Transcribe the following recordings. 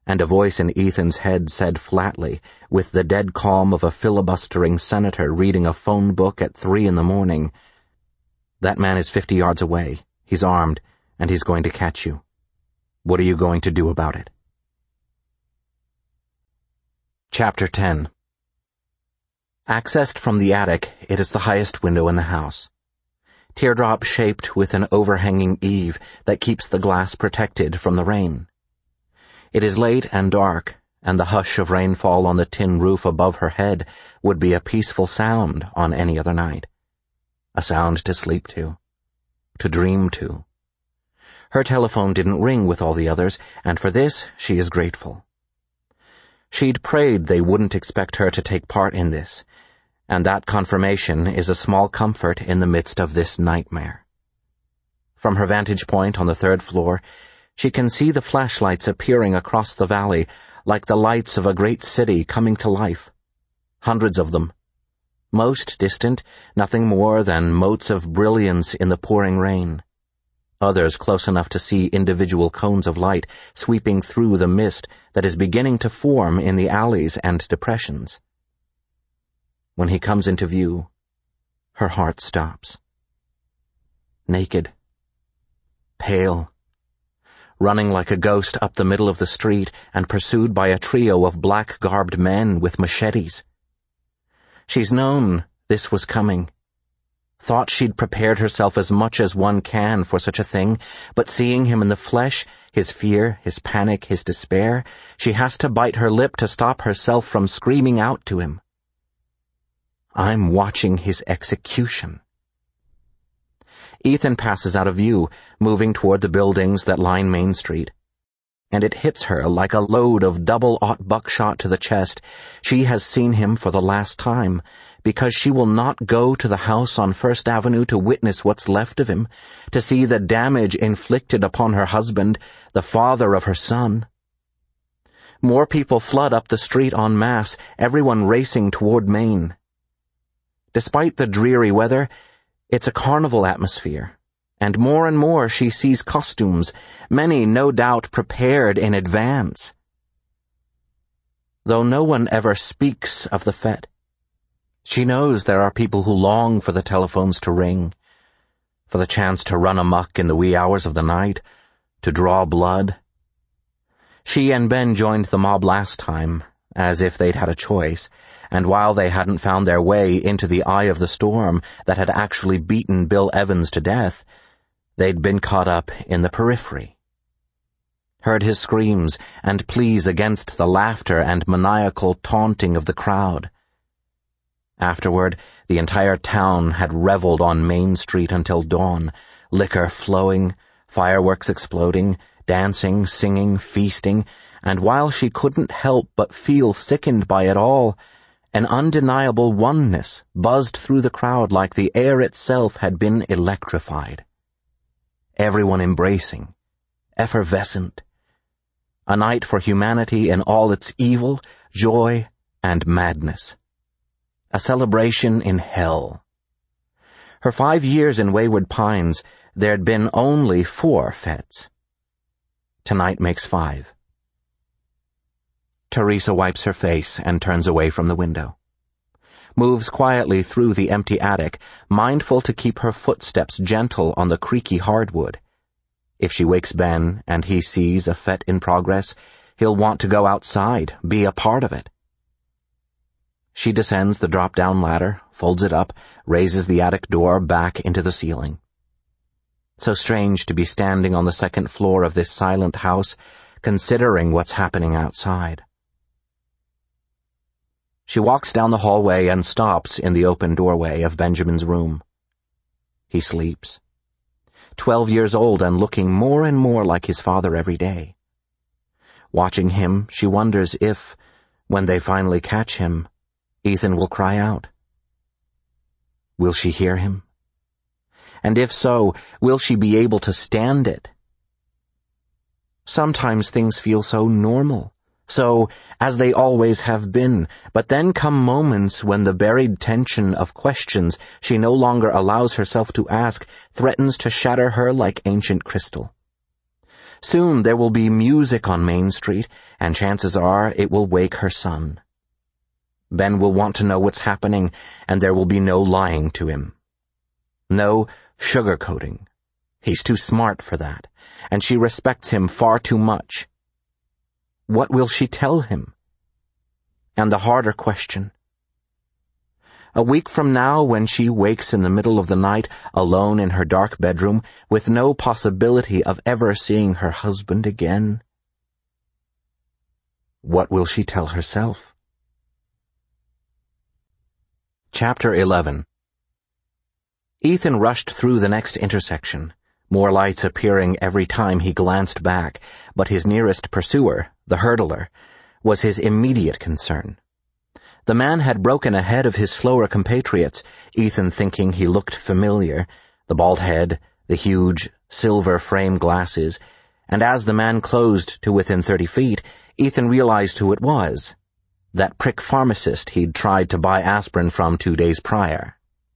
and a voice in Ethan's head said flatly, with the dead calm of a filibustering senator reading a phone book at 3 a.m, "That man is 50 yards away. He's armed, and he's going to catch you. What are you going to do about it?" Chapter 10. Accessed from the attic, it is the highest window in the house. Teardrop-shaped with an overhanging eave that keeps the glass protected from the rain. It is late and dark, and the hush of rainfall on the tin roof above her head would be a peaceful sound on any other night. A sound to sleep to dream to. Her telephone didn't ring with all the others, and for this she is grateful. She'd prayed they wouldn't expect her to take part in this, and that confirmation is a small comfort in the midst of this nightmare. From her vantage point on the 3rd floor, she can see the flashlights appearing across the valley like the lights of a great city coming to life. Hundreds of them. Most distant, nothing more than motes of brilliance in the pouring rain. Others close enough to see individual cones of light sweeping through the mist that is beginning to form in the alleys and depressions. When he comes into view, her heart stops. Naked. Pale. Running like a ghost up the middle of the street and pursued by a trio of black-garbed men with machetes. She's known this was coming. Thought she'd prepared herself as much as one can for such a thing, but seeing him in the flesh, his fear, his panic, his despair, she has to bite her lip to stop herself from screaming out to him. I'm watching his execution. Ethan passes out of view, moving toward the buildings that line Main Street. And it hits her like a load of double-aught buckshot to the chest. She has seen him for the last time, because she will not go to the house on First Avenue to witness what's left of him, to see the damage inflicted upon her husband, the father of her son. More people flood up the street en masse, everyone racing toward Main. Despite the dreary weather, it's a carnival atmosphere, and more she sees costumes, many no doubt prepared in advance. Though no one ever speaks of the fete, she knows there are people who long for the telephones to ring, for the chance to run amok in the wee hours of the night, to draw blood. She and Ben joined the mob last time, as if they'd had a choice, and while they hadn't found their way into the eye of the storm that had actually beaten Bill Evans to death, they'd been caught up in the periphery. Heard his screams and pleas against the laughter and maniacal taunting of the crowd. Afterward, the entire town had reveled on Main Street until dawn, liquor flowing, fireworks exploding, dancing, singing, feasting, and while she couldn't help but feel sickened by it all, an undeniable oneness buzzed through the crowd like the air itself had been electrified. Everyone embracing, effervescent. A night for humanity in all its evil, joy, and madness. A celebration in hell. Her 5 years in Wayward Pines, there'd been only 4 fetes. Tonight makes 5. Teresa wipes her face and turns away from the window. Moves quietly through the empty attic, mindful to keep her footsteps gentle on the creaky hardwood. If she wakes Ben and he sees a fete in progress, he'll want to go outside, be a part of it. She descends the drop-down ladder, folds it up, raises the attic door back into the ceiling. So strange to be standing on the 2nd floor of this silent house, considering what's happening outside. She walks down the hallway and stops in the open doorway of Benjamin's room. He sleeps. 12 years old and looking more and more like his father every day. Watching him, she wonders if, when they finally catch him, Ethan will cry out. Will she hear him? And if so, will she be able to stand it? Sometimes things feel so normal, so as they always have been, but then come moments when the buried tension of questions she no longer allows herself to ask threatens to shatter her like ancient crystal. Soon there will be music on Main Street, and chances are it will wake her son. Ben will want to know what's happening, and there will be no lying to him. No sugarcoating. He's too smart for that, and she respects him far too much. What will she tell him? And the harder question. A week from now, when she wakes in the middle of the night, alone in her dark bedroom, with no possibility of ever seeing her husband again, what will she tell herself? Chapter 11. Ethan rushed through the next intersection, more lights appearing every time he glanced back, but his nearest pursuer, the hurdler, was his immediate concern. The man had broken ahead of his slower compatriots, Ethan thinking he looked familiar, the bald head, the huge, silver frame glasses, and as the man closed to within 30 feet, Ethan realized who it was. That prick pharmacist he'd tried to buy aspirin from 2 days prior.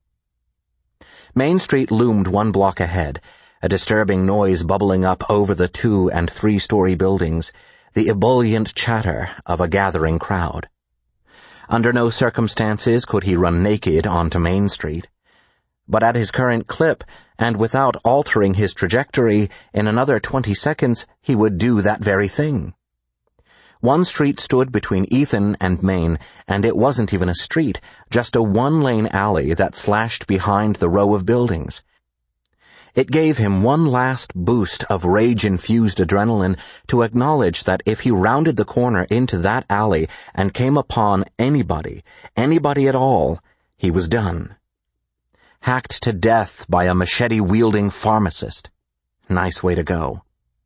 Main Street loomed 1 block ahead, a disturbing noise bubbling up over the 2- and 3-story buildings, the ebullient chatter of a gathering crowd. Under no circumstances could he run naked onto Main Street. But at his current clip, and without altering his trajectory, in another 20 seconds he would do that very thing. 1 street stood between Ethan and Main, and it wasn't even a street, just a 1-lane alley that slashed behind the row of buildings. It gave him one last boost of rage-infused adrenaline to acknowledge that if he rounded the corner into that alley and came upon anybody at all, he was done. Hacked to death by a machete-wielding pharmacist. Nice way to go.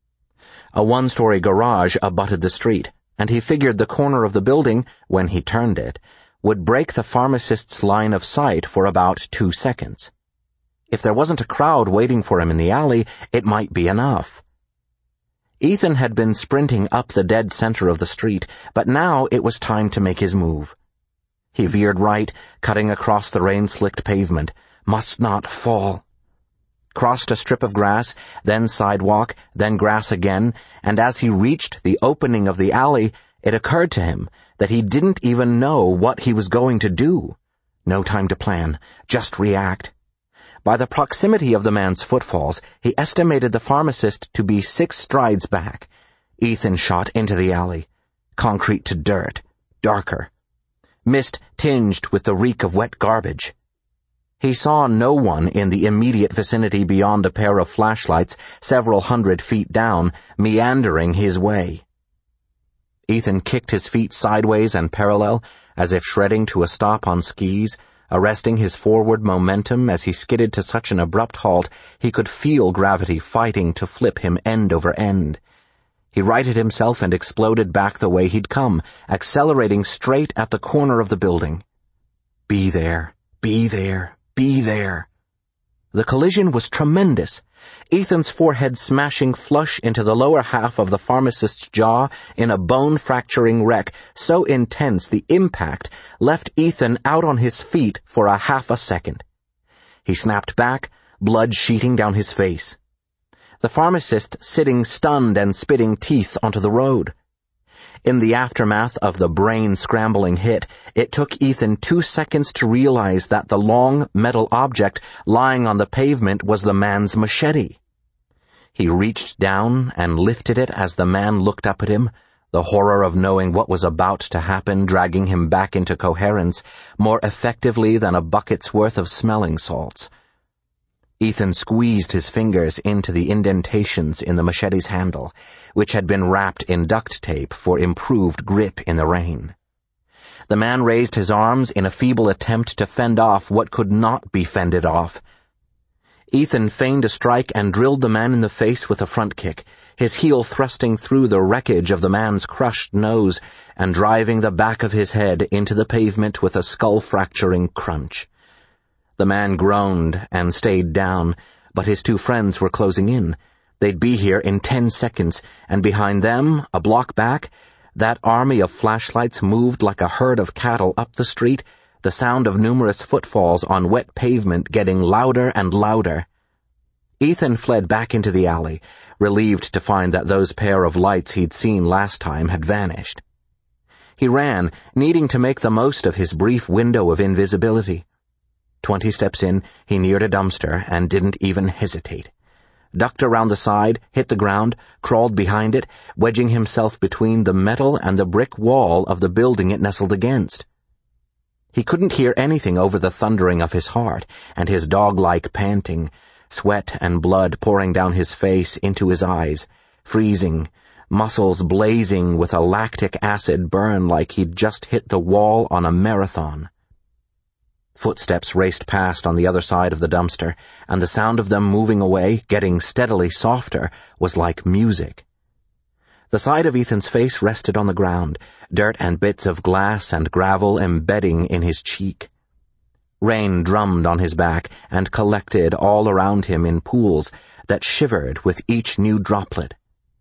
A 1-story garage abutted the street, and he figured the corner of the building, when he turned it, would break the pharmacist's line of sight for about 2 seconds. If there wasn't a crowd waiting for him in the alley, it might be enough. Ethan had been sprinting up the dead center of the street, but now it was time to make his move. He veered right, cutting across the rain-slicked pavement. Must not fall. Crossed a strip of grass, then sidewalk, then grass again, and as he reached the opening of the alley, it occurred to him that he didn't even know what he was going to do. No time to plan, just react. By the proximity of the man's footfalls, he estimated the pharmacist to be 6 strides back. Ethan shot into the alley. Concrete to dirt. Darker. Mist tinged with the reek of wet garbage. He saw no one in the immediate vicinity beyond a pair of flashlights several 100 feet down, meandering his way. Ethan kicked his feet sideways and parallel, as if shredding to a stop on skis, arresting his forward momentum as he skidded to such an abrupt halt he could feel gravity fighting to flip him end over end. He righted himself and exploded back the way he'd come, accelerating straight at the corner of the building. Be there, be there, be there. The collision was tremendous, Ethan's forehead smashing flush into the lower half of the pharmacist's jaw in a bone-fracturing wreck so intense the impact left Ethan out on his feet for a half a second. He snapped back, blood sheeting down his face. The pharmacist sitting stunned and spitting teeth onto the road. In the aftermath of the brain-scrambling hit, it took Ethan 2 seconds to realize that the long metal object lying on the pavement was the man's machete. He reached down and lifted it as the man looked up at him, the horror of knowing what was about to happen dragging him back into coherence more effectively than a bucket's worth of smelling salts. Ethan squeezed his fingers into the indentations in the machete's handle, which had been wrapped in duct tape for improved grip in the rain. The man raised his arms in a feeble attempt to fend off what could not be fended off. Ethan feigned a strike and drilled the man in the face with a front kick, his heel thrusting through the wreckage of the man's crushed nose and driving the back of his head into the pavement with a skull-fracturing crunch. The man groaned and stayed down, but his 2 friends were closing in. They'd be here in 10 seconds, and behind them, a block back, that army of flashlights moved like a herd of cattle up the street, the sound of numerous footfalls on wet pavement getting louder and louder. Ethan fled back into the alley, relieved to find that those pair of lights he'd seen last time had vanished. He ran, needing to make the most of his brief window of invisibility. 20 steps in, he neared a dumpster and didn't even hesitate. Ducked around the side, hit the ground, crawled behind it, wedging himself between the metal and the brick wall of the building it nestled against. He couldn't hear anything over the thundering of his heart and his dog-like panting, sweat and blood pouring down his face into his eyes, freezing, muscles blazing with a lactic acid burn like he'd just hit the wall on a marathon. Footsteps raced past on the other side of the dumpster, and the sound of them moving away, getting steadily softer, was like music. The side of Ethan's face rested on the ground, dirt and bits of glass and gravel embedding in his cheek. Rain drummed on his back and collected all around him in pools that shivered with each new droplet.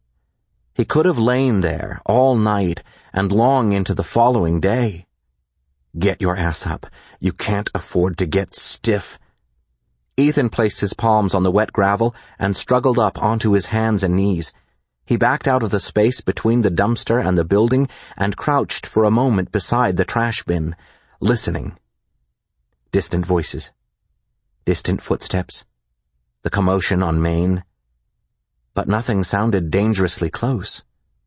He could have lain there all night and long into the following day. Get your ass up. You can't afford to get stiff. Ethan placed his palms on the wet gravel and struggled up onto his hands and knees. He backed out of the space between the dumpster and the building and crouched for a moment beside the trash bin, listening. Distant voices. Distant footsteps. The commotion on Main. But nothing sounded dangerously close.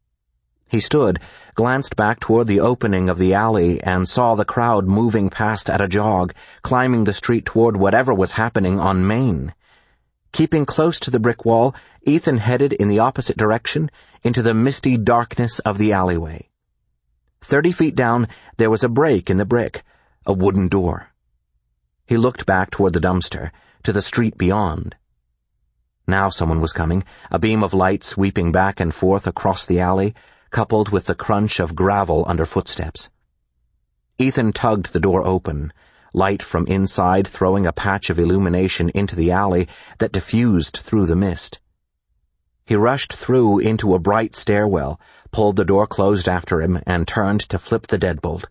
He stood, glanced back toward the opening of the alley, and saw the crowd moving past at a jog, climbing the street toward whatever was happening on Main. Keeping close to the brick wall, Ethan headed in the opposite direction, into the misty darkness of the alleyway. 30 feet down, there was a break in the brick, a wooden door. He looked back toward the dumpster, to the street beyond. Now someone was coming, a beam of light sweeping back and forth across the alley, coupled with the crunch of gravel under footsteps. Ethan tugged the door open, light from inside throwing a patch of illumination into the alley that diffused through the mist. He rushed through into a bright stairwell, pulled the door closed after him, and turned to flip the deadbolt.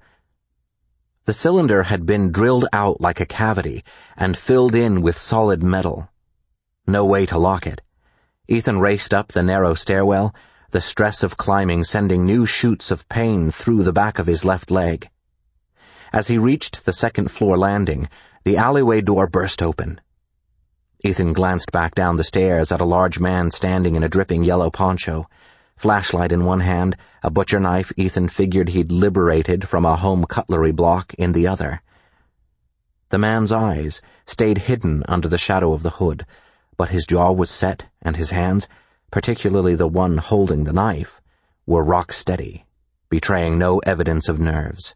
The cylinder had been drilled out like a cavity and filled in with solid metal. No way to lock it. Ethan raced up the narrow stairwell, the stress of climbing sending new shoots of pain through the back of his left leg. As he reached the second-floor landing, the alleyway door burst open. Ethan glanced back down the stairs at a large man standing in a dripping yellow poncho, flashlight in one hand, a butcher knife Ethan figured he'd liberated from a home cutlery block in the other. The man's eyes stayed hidden under the shadow of the hood, but his jaw was set and his hands, particularly the one holding the knife, were rock steady, betraying no evidence of nerves.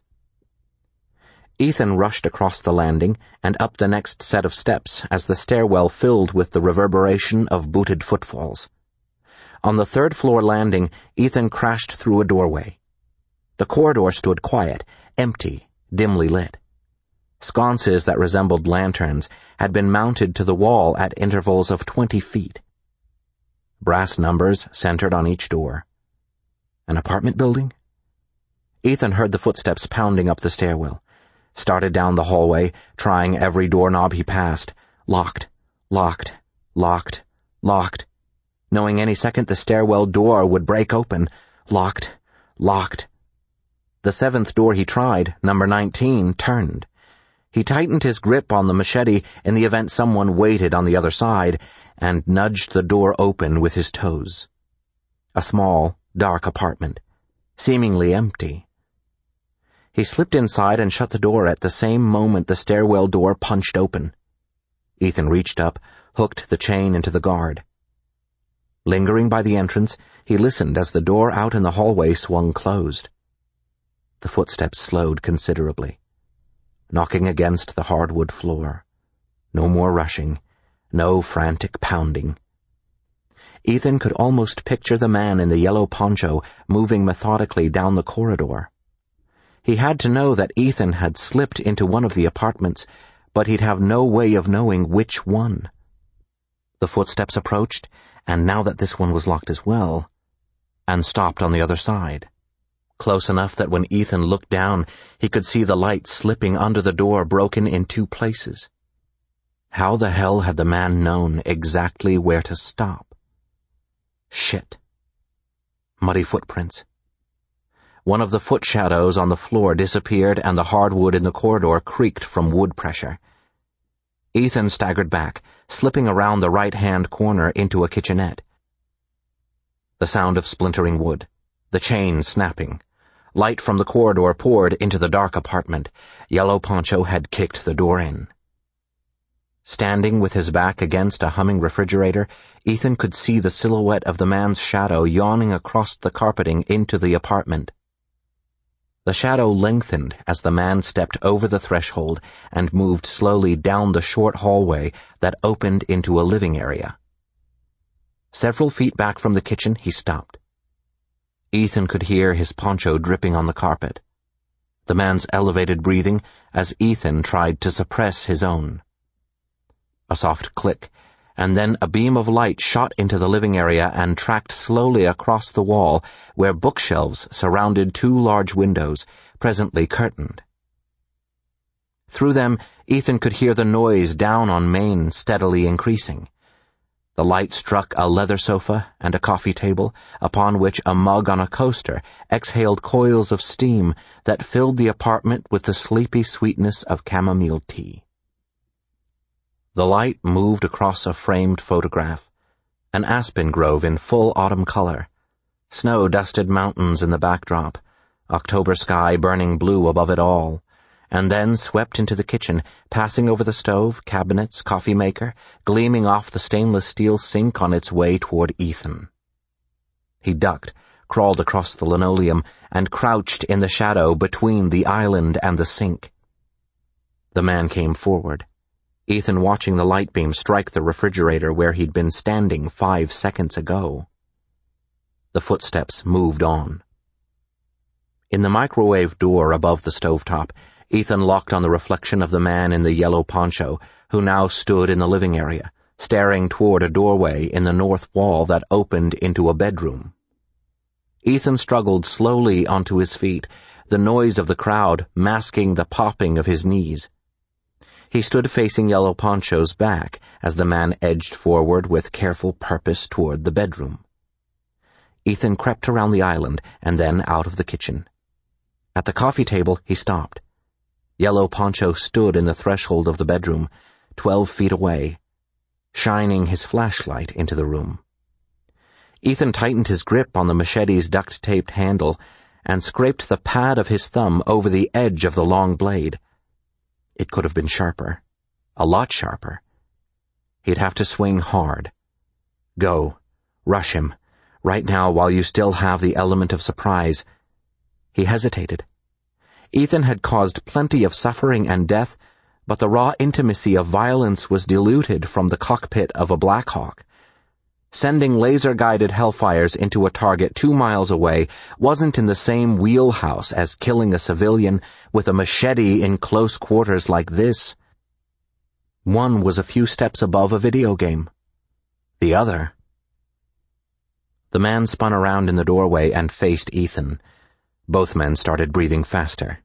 Ethan rushed across the landing and up the next set of steps as the stairwell filled with the reverberation of booted footfalls. On the third-floor landing, Ethan crashed through a doorway. The corridor stood quiet, empty, dimly lit. Sconces that resembled lanterns had been mounted to the wall at intervals of 20 feet. Brass numbers centered on each door. An apartment building? Ethan heard the footsteps pounding up the stairwell, started down the hallway, trying every doorknob he passed. Locked, locked, locked, locked. Knowing any second the stairwell door would break open. Locked, locked. The 7th door he tried, number 19, turned. He tightened his grip on the machete in the event someone waited on the other side, and nudged the door open with his toes. A small, dark apartment, seemingly empty. He slipped inside and shut the door at the same moment the stairwell door punched open. Ethan reached up, hooked the chain into the guard. Lingering by the entrance, he listened as the door out in the hallway swung closed. The footsteps slowed considerably, knocking against the hardwood floor. No more rushing, no frantic pounding. Ethan could almost picture the man in the yellow poncho moving methodically down the corridor. He had to know that Ethan had slipped into one of the apartments, but he'd have no way of knowing which one. The footsteps approached, and now that this one was locked as well, and stopped on the other side. Close enough that when Ethan looked down, he could see the light slipping under the door broken in 2 places. How the hell had the man known exactly where to stop? Shit. Muddy footprints. One of the foot shadows on the floor disappeared and the hardwood in the corridor creaked from wood pressure. Ethan staggered back, slipping around the right-hand corner into a kitchenette. The sound of splintering wood, the chain snapping. Light from the corridor poured into the dark apartment. Yellow Poncho had kicked the door in. Standing with his back against a humming refrigerator, Ethan could see the silhouette of the man's shadow yawning across the carpeting into the apartment. The shadow lengthened as the man stepped over the threshold and moved slowly down the short hallway that opened into a living area. Several feet back from the kitchen, he stopped. Ethan could hear his poncho dripping on the carpet. The man's elevated breathing as Ethan tried to suppress his own. A soft click, and then a beam of light shot into the living area and tracked slowly across the wall where bookshelves surrounded two large windows, presently curtained. Through them, Ethan could hear the noise down on Main steadily increasing. The light struck a leather sofa and a coffee table, upon which a mug on a coaster exhaled coils of steam that filled the apartment with the sleepy sweetness of chamomile tea. The light moved across a framed photograph, an aspen grove in full autumn color, snow-dusted mountains in the backdrop, October sky burning blue above it all, and then swept into the kitchen, passing over the stove, cabinets, coffee maker, gleaming off the stainless steel sink on its way toward Ethan. He ducked, crawled across the linoleum, and crouched in the shadow between the island and the sink. The man came forward, Ethan watching the light beam strike the refrigerator where he'd been standing 5 seconds ago. The footsteps moved on. In the microwave door above the stovetop, Ethan locked on the reflection of the man in the yellow poncho, who now stood in the living area, staring toward a doorway in the north wall that opened into a bedroom. Ethan struggled slowly onto his feet, the noise of the crowd masking the popping of his knees. He stood facing Yellow Poncho's back as the man edged forward with careful purpose toward the bedroom. Ethan crept around the island and then out of the kitchen. At the coffee table, he stopped. Yellow Poncho stood in the threshold of the bedroom, 12 feet away, shining his flashlight into the room. Ethan tightened his grip on the machete's duct-taped handle and scraped the pad of his thumb over the edge of the long blade. It could have been sharper, a lot sharper. He'd have to swing hard. Go, rush him, right now while you still have the element of surprise. He hesitated. Ethan had caused plenty of suffering and death, but the raw intimacy of violence was diluted from the cockpit of a Black Hawk. Sending laser-guided hellfires into a target 2 miles away wasn't in the same wheelhouse as killing a civilian with a machete in close quarters like this. One was a few steps above a video game. The other... The man spun around in the doorway and faced Ethan. Both men started breathing faster.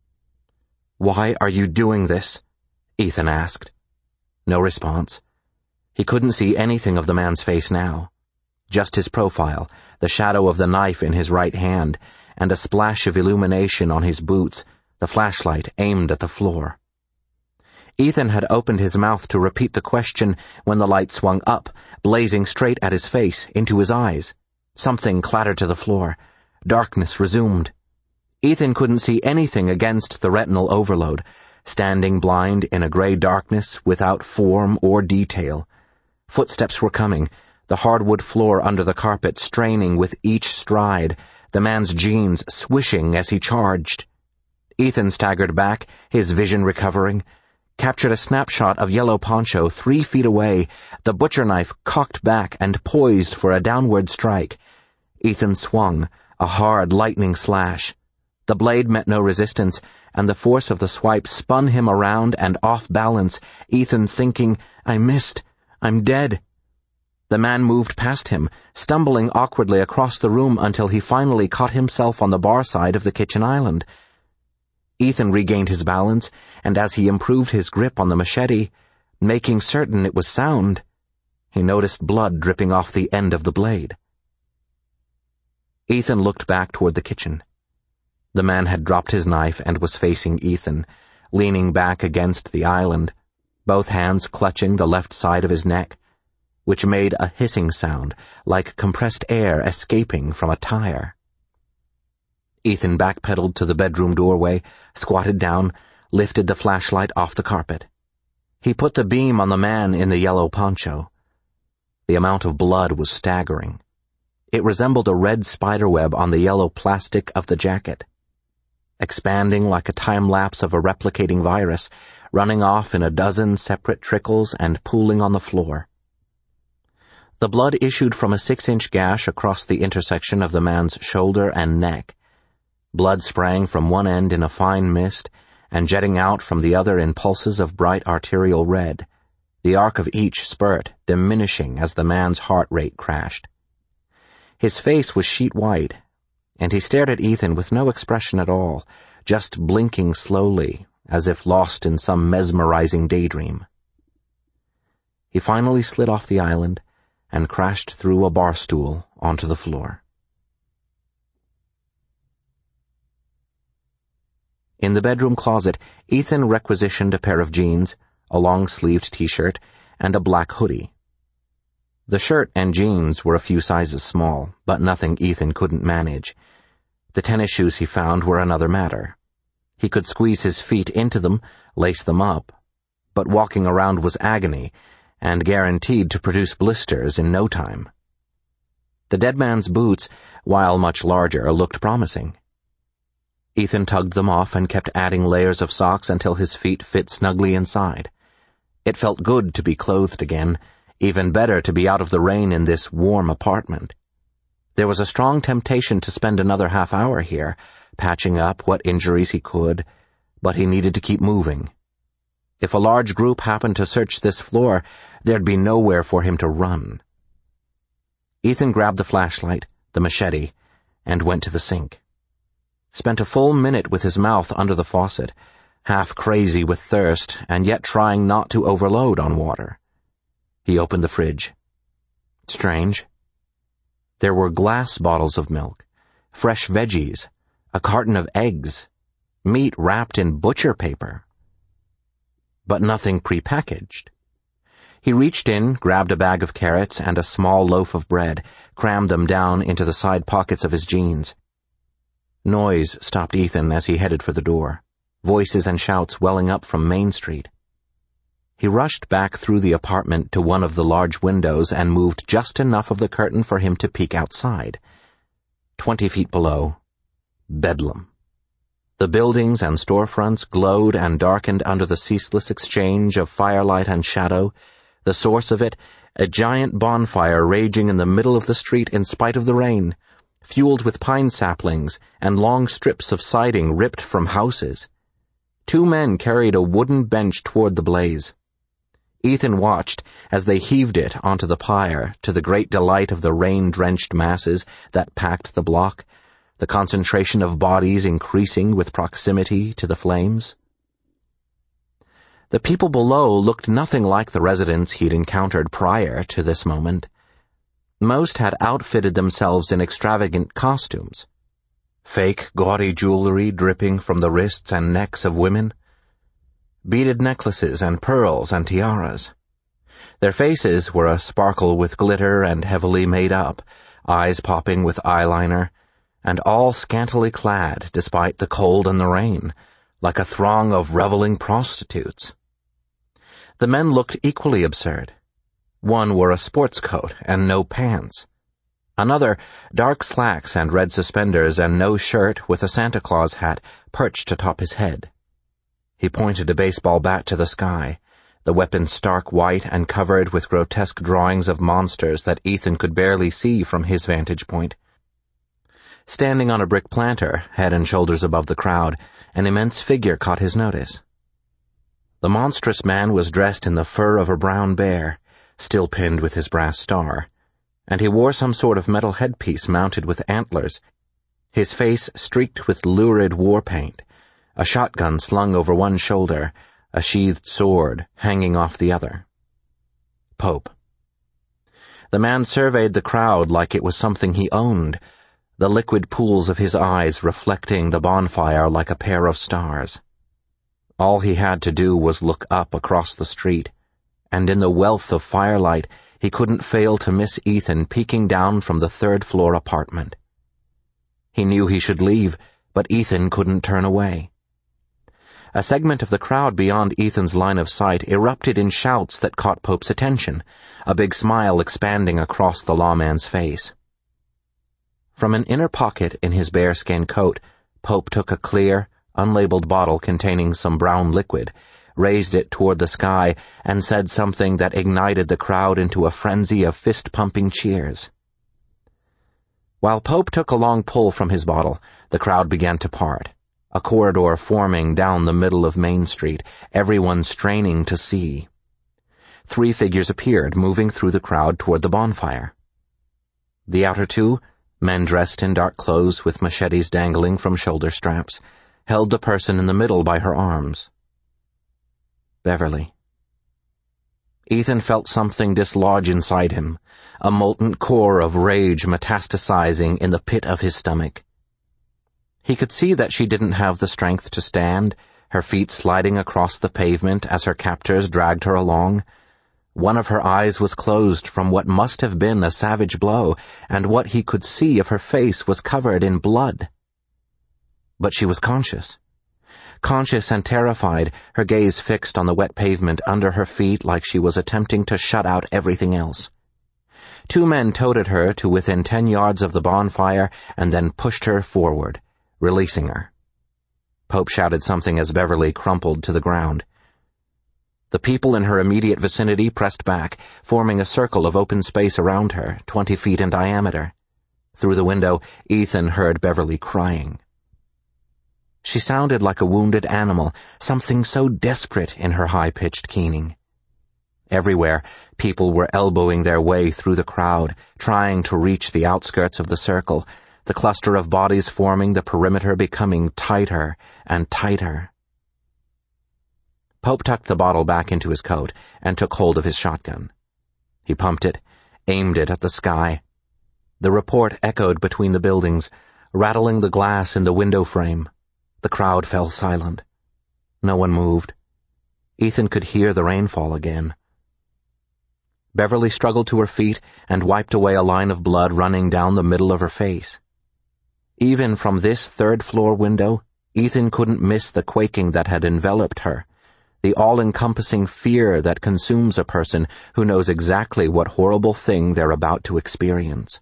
"Why are you doing this?" Ethan asked. No response. He couldn't see anything of the man's face now. Just his profile, the shadow of the knife in his right hand, and a splash of illumination on his boots, the flashlight aimed at the floor. Ethan had opened his mouth to repeat the question when the light swung up, blazing straight at his face, into his eyes. Something clattered to the floor. Darkness resumed. Ethan couldn't see anything against the retinal overload, standing blind in a gray darkness without form or detail. Footsteps were coming, the hardwood floor under the carpet straining with each stride, the man's jeans swishing as he charged. Ethan staggered back, his vision recovering, captured a snapshot of Yellow Poncho 3 feet away, the butcher knife cocked back and poised for a downward strike. Ethan swung, a hard lightning slash. The blade met no resistance, and the force of the swipe spun him around and off balance, Ethan thinking, "I missed. I'm dead." The man moved past him, stumbling awkwardly across the room until he finally caught himself on the bar side of the kitchen island. Ethan regained his balance, and as he improved his grip on the machete, Making certain it was sound, he noticed blood dripping off the end of the blade. Ethan looked back toward the kitchen. The man had dropped his knife and was facing Ethan, leaning back against the island, both hands clutching the left side of his neck, which made a hissing sound like compressed air escaping from a tire. Ethan backpedaled to the bedroom doorway, squatted down, lifted the flashlight off the carpet. He put the beam on the man in the yellow poncho. The amount of blood was staggering. It resembled a red spiderweb on the yellow plastic of the jacket, expanding like a time-lapse of a replicating virus, running off in a dozen separate trickles and pooling on the floor. The blood issued from a 6-inch gash across the intersection of the man's shoulder and neck. Blood sprang from one end in a fine mist and jetting out from the other in pulses of bright arterial red, the arc of each spurt diminishing as the man's heart rate crashed. His face was sheet white, and he stared at Ethan with no expression at all, just blinking slowly, as if lost in some mesmerizing daydream. He finally slid off the island and crashed through a bar stool onto the floor. In the bedroom closet, Ethan requisitioned a pair of jeans, a long-sleeved t-shirt, and a black hoodie. The shirt and jeans were a few sizes small, but nothing Ethan couldn't manage. The tennis shoes he found were another matter. He could squeeze his feet into them, lace them up, but walking around was agony, and guaranteed to produce blisters in no time. The dead man's boots, while much larger, looked promising. Ethan tugged them off and kept adding layers of socks until his feet fit snugly inside. It felt good to be clothed again, even better to be out of the rain in this warm apartment. There was a strong temptation to spend another half hour here, patching up what injuries he could, but he needed to keep moving. If a large group happened to search this floor, there'd be nowhere for him to run. Ethan grabbed the flashlight, the machete, and went to the sink. Spent a full minute with his mouth under the faucet, half crazy with thirst and yet trying not to overload on water. He opened the fridge. Strange. There were glass bottles of milk, fresh veggies, a carton of eggs, meat wrapped in butcher paper. But nothing prepackaged. He reached in, grabbed a bag of carrots and a small loaf of bread, crammed them down into the side pockets of his jeans. Noise stopped Ethan as he headed for the door, voices and shouts welling up from Main Street. He rushed back through the apartment to one of the large windows and moved just enough of the curtain for him to peek outside. 20 feet below, bedlam. The buildings and storefronts glowed and darkened under the ceaseless exchange of firelight and shadow, the source of it, a giant bonfire raging in the middle of the street in spite of the rain, fueled with pine saplings and long strips of siding ripped from houses. 2 men carried a wooden bench toward the blaze. Ethan watched as they heaved it onto the pyre to the great delight of the rain-drenched masses that packed the block, the concentration of bodies increasing with proximity to the flames. The people below looked nothing like the residents he'd encountered prior to this moment. Most had outfitted themselves in extravagant costumes. Fake, gaudy jewelry dripping from the wrists and necks of women. Beaded necklaces and pearls and tiaras. Their faces were a sparkle with glitter and heavily made up, eyes popping with eyeliner, and all scantily clad despite the cold and the rain, like a throng of reveling prostitutes. The men looked equally absurd. One wore a sports coat and no pants. Another, dark slacks and red suspenders and no shirt with a Santa Claus hat perched atop his head. He pointed a baseball bat to the sky, the weapon stark white and covered with grotesque drawings of monsters that Ethan could barely see from his vantage point. Standing on a brick planter, head and shoulders above the crowd, an immense figure caught his notice. The monstrous man was dressed in the fur of a brown bear, still pinned with his brass star, and he wore some sort of metal headpiece mounted with antlers, his face streaked with lurid war paint, a shotgun slung over one shoulder, a sheathed sword hanging off the other. Pope. The man surveyed the crowd like it was something he owned, the liquid pools of his eyes reflecting the bonfire like a pair of stars. All he had to do was look up across the street, and in the wealth of firelight he couldn't fail to miss Ethan peeking down from the third-floor apartment. He knew he should leave, but Ethan couldn't turn away. A segment of the crowd beyond Ethan's line of sight erupted in shouts that caught Pope's attention, a big smile expanding across the lawman's face. From an inner pocket in his bearskin coat, Pope took a clear, unlabeled bottle containing some brown liquid, raised it toward the sky, and said something that ignited the crowd into a frenzy of fist-pumping cheers. While Pope took a long pull from his bottle, the crowd began to part, a corridor forming down the middle of Main Street, everyone straining to see. 3 figures appeared, moving through the crowd toward the bonfire. The outer 2, men dressed in dark clothes with machetes dangling from shoulder straps, held the person in the middle by her arms. Beverly. Ethan felt something dislodge inside him, a molten core of rage metastasizing in the pit of his stomach. He could see that she didn't have the strength to stand, her feet sliding across the pavement as her captors dragged her along. One of her eyes was closed from what must have been a savage blow, and what he could see of her face was covered in blood. But she was conscious. Conscious and terrified, her gaze fixed on the wet pavement under her feet like she was attempting to shut out everything else. 2 men toted her to within 10 yards of the bonfire and then pushed her forward, releasing her. Pope shouted something as Beverly crumpled to the ground. The people in her immediate vicinity pressed back, forming a circle of open space around her, 20 feet in diameter. Through the window, Ethan heard Beverly crying. She sounded like a wounded animal, something so desperate in her high-pitched keening. Everywhere, people were elbowing their way through the crowd, trying to reach the outskirts of the circle, the cluster of bodies forming the perimeter becoming tighter and tighter. Pope tucked the bottle back into his coat and took hold of his shotgun. He pumped it, aimed it at the sky. The report echoed between the buildings, rattling the glass in the window frame. The crowd fell silent. No one moved. Ethan could hear the rainfall again. Beverly struggled to her feet and wiped away a line of blood running down the middle of her face. Even from this third-floor window, Ethan couldn't miss the quaking that had enveloped her, the all-encompassing fear that consumes a person who knows exactly what horrible thing they're about to experience.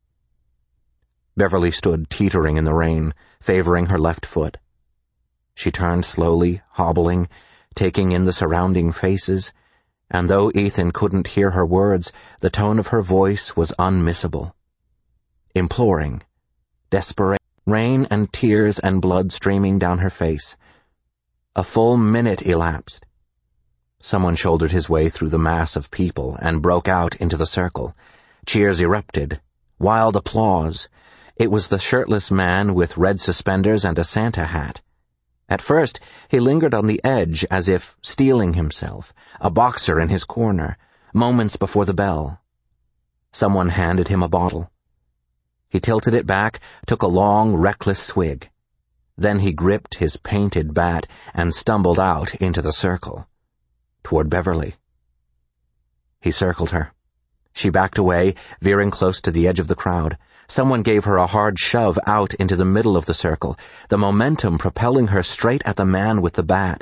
Beverly stood teetering in the rain, favoring her left foot. She turned slowly, hobbling, taking in the surrounding faces, and though Ethan couldn't hear her words, the tone of her voice was unmissable. Imploring, desperate, rain and tears and blood streaming down her face. A full minute elapsed. Someone shouldered his way through the mass of people and broke out into the circle. Cheers erupted. Wild applause. It was the shirtless man with red suspenders and a Santa hat. At first, he lingered on the edge as if steeling himself, a boxer in his corner, moments before the bell. Someone handed him a bottle. He tilted it back, took a long, reckless swig. Then he gripped his painted bat and stumbled out into the circle, toward Beverly. He circled her. She backed away, veering close to the edge of the crowd. Someone gave her a hard shove out into the middle of the circle, the momentum propelling her straight at the man with the bat.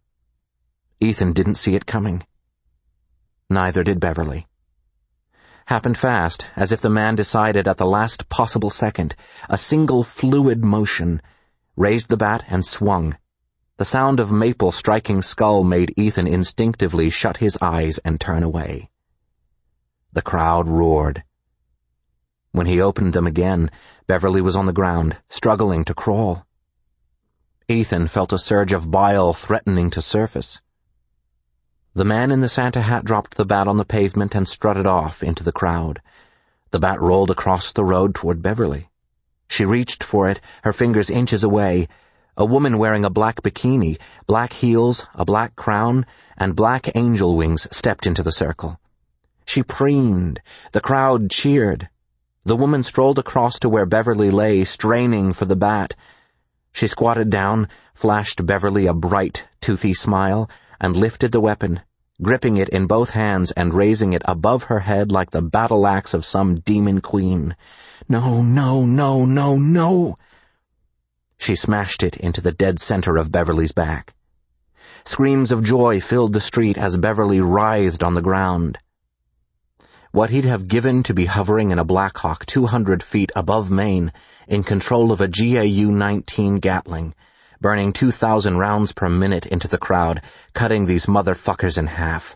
Ethan didn't see it coming. Neither did Beverly. Happened fast, as if the man decided at the last possible second, a single fluid motion, raised the bat and swung. The sound of maple striking skull made Ethan instinctively shut his eyes and turn away. The crowd roared. When he opened them again, Beverly was on the ground, struggling to crawl. Ethan felt a surge of bile threatening to surface. The man in the Santa hat dropped the bat on the pavement and strutted off into the crowd. The bat rolled across the road toward Beverly. She reached for it, her fingers inches away. A woman wearing a black bikini, black heels, a black crown, and black angel wings stepped into the circle. She preened. The crowd cheered. The woman strolled across to where Beverly lay, straining for the bat. She squatted down, flashed Beverly a bright, toothy smile, and lifted the weapon, gripping it in both hands and raising it above her head like the battle axe of some demon queen. "No, no, no, no, no!" She smashed it into the dead center of Beverly's back. Screams of joy filled the street as Beverly writhed on the ground. What he'd have given to be hovering in a Blackhawk 200 feet above Maine, in control of a GAU-19 Gatling, burning 2,000 rounds per minute into the crowd, cutting these motherfuckers in half.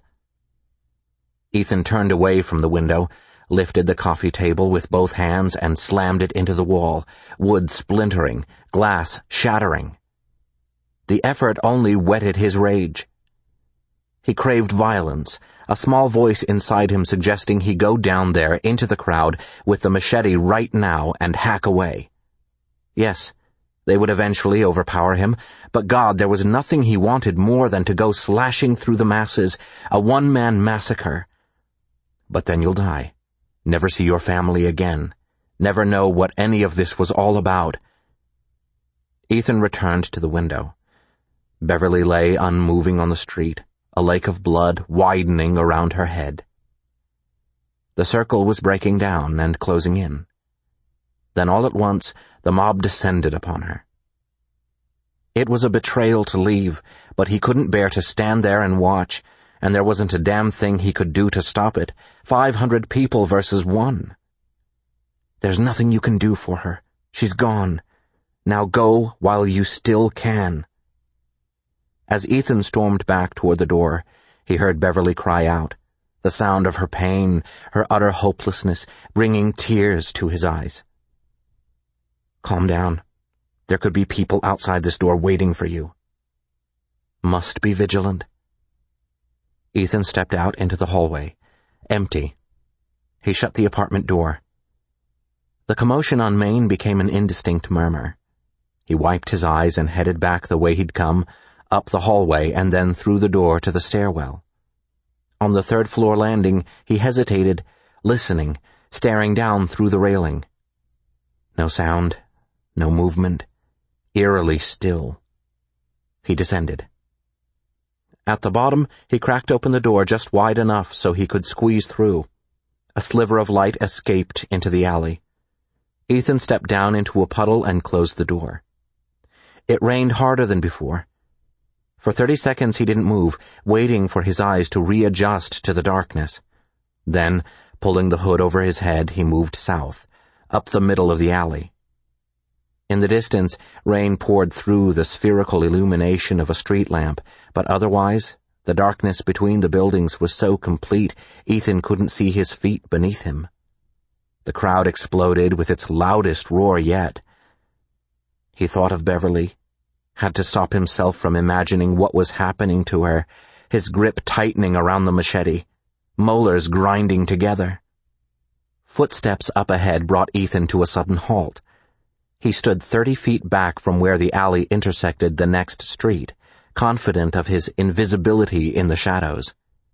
Ethan turned away from the window, lifted the coffee table with both hands and slammed it into the wall, wood splintering, glass shattering. The effort only whetted his rage. He craved violence, a small voice inside him suggesting he go down there into the crowd with the machete right now and hack away. Yes, they would eventually overpower him, but God, there was nothing he wanted more than to go slashing through the masses, a one-man massacre. But then you'll die. Never see your family again. Never know what any of this was all about. Ethan returned to the window. Beverly lay unmoving on the street, a lake of blood widening around her head. The circle was breaking down and closing in. Then all at once, the mob descended upon her. It was a betrayal to leave, but he couldn't bear to stand there and watch, and there wasn't a damn thing he could do to stop it. 500 people versus 1. "There's nothing you can do for her. She's gone. Now go while you still can." As Ethan stormed back toward the door, he heard Beverly cry out, the sound of her pain, her utter hopelessness, bringing tears to his eyes. "Calm down. There could be people outside this door waiting for you." "Must be vigilant." Ethan stepped out into the hallway. Empty. He shut the apartment door. The commotion on Main became an indistinct murmur. He wiped his eyes and headed back the way he'd come, up the hallway and then through the door to the stairwell. On the third-floor landing, he hesitated, listening, staring down through the railing. No sound, no movement, eerily still. He descended. At the bottom, he cracked open the door just wide enough so he could squeeze through. A sliver of light escaped into the alley. Ethan stepped down into a puddle and closed the door. It rained harder than before. For 30 seconds he didn't move, waiting for his eyes to readjust to the darkness. Then, pulling the hood over his head, he moved south, up the middle of the alley. In the distance, rain poured through the spherical illumination of a street lamp, but otherwise, the darkness between the buildings was so complete Ethan couldn't see his feet beneath him. The crowd exploded with its loudest roar yet. He thought of Beverly, had to stop himself from imagining what was happening to her, his grip tightening around the machete, molars grinding together. Footsteps up ahead brought Ethan to a sudden halt. He stood 30 feet back from where the alley intersected the next street, confident of his invisibility in the shadows.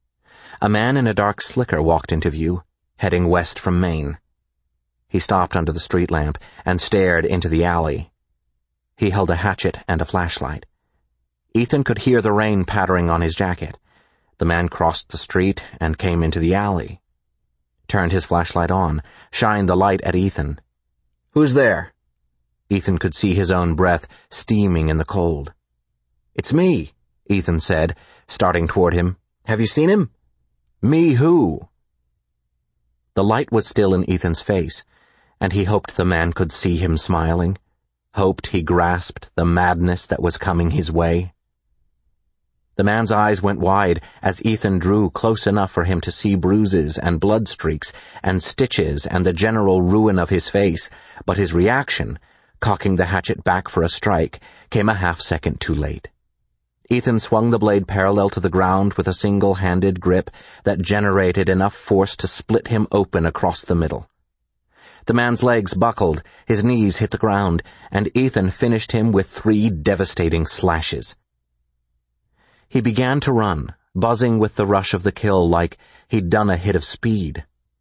A man in a dark slicker walked into view, heading west from Main. He stopped under the street lamp and stared into the alley. He held a hatchet and a flashlight. Ethan could hear the rain pattering on his jacket. The man crossed the street and came into the alley. Turned his flashlight on, shined the light at Ethan. "Who's there?" Ethan could see his own breath steaming in the cold. "It's me," Ethan said, starting toward him. "Have you seen him?" "Me who?" The light was still in Ethan's face, and he hoped the man could see him smiling, hoped he grasped the madness that was coming his way. The man's eyes went wide as Ethan drew close enough for him to see bruises and blood streaks and stitches and the general ruin of his face, but his reaction, cocking the hatchet back for a strike, came a half-second too late. Ethan swung the blade parallel to the ground with a single-handed grip that generated enough force to split him open across the middle. The man's legs buckled, his knees hit the ground, and Ethan finished him with 3 devastating slashes. He began to run, buzzing with the rush of the kill like he'd done a hit of speed.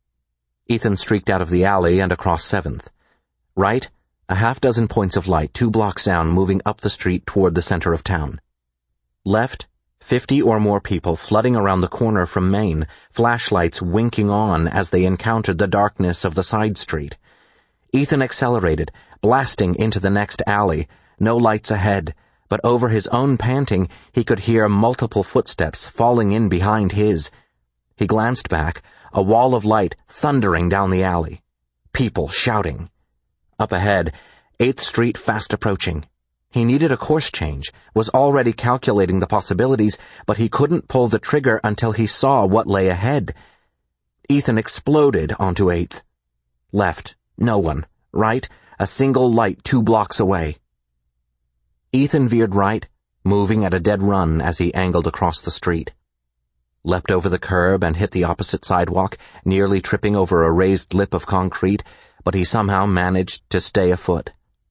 Ethan streaked out of the alley and across 7th. Right, a half-dozen points of light 2 blocks down moving up the street toward the center of town. Left, 50 or more people flooding around the corner from Main, flashlights winking on as they encountered the darkness of the side street. Ethan accelerated, blasting into the next alley, no lights ahead, but over his own panting he could hear multiple footsteps falling in behind his. He glanced back, a wall of light thundering down the alley. People shouting. Up ahead, 8th Street fast approaching. He needed a course change, was already calculating the possibilities, but he couldn't pull the trigger until he saw what lay ahead. Ethan exploded onto 8th. Left, no one. Right, a single light 2 blocks away. Ethan veered right, moving at a dead run as he angled across the street. Leapt over the curb and hit the opposite sidewalk, nearly tripping over a raised lip of concrete, but he somehow managed to stay afoot.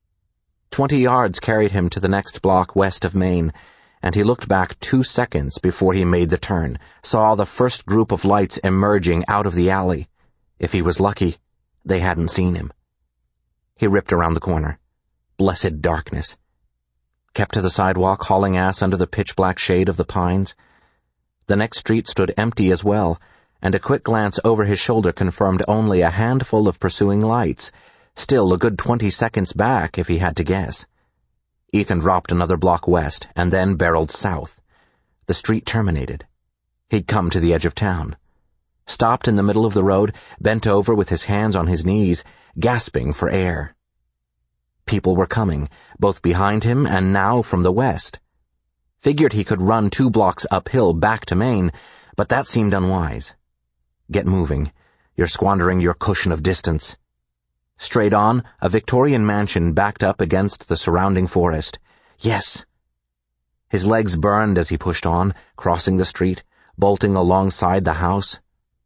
20 yards carried him to the next block west of Main, and he looked back 2 seconds before he made the turn, saw the first group of lights emerging out of the alley. If he was lucky, they hadn't seen him. He ripped around the corner. Blessed darkness. Kept to the sidewalk, hauling ass under the pitch-black shade of the pines. The next street stood empty as well, and a quick glance over his shoulder confirmed only a handful of pursuing lights, still a good 20 seconds back if he had to guess. Ethan dropped another block west and then barreled south. The street terminated. He'd come to the edge of town. Stopped in the middle of the road, bent over with his hands on his knees, gasping for air. People were coming, both behind him and now from the west. Figured he could run 2 blocks uphill back to Main, but that seemed unwise. Get moving. You're squandering your cushion of distance. Straight on, a Victorian mansion backed up against the surrounding forest. Yes. His legs burned as he pushed on, crossing the street, bolting alongside the house.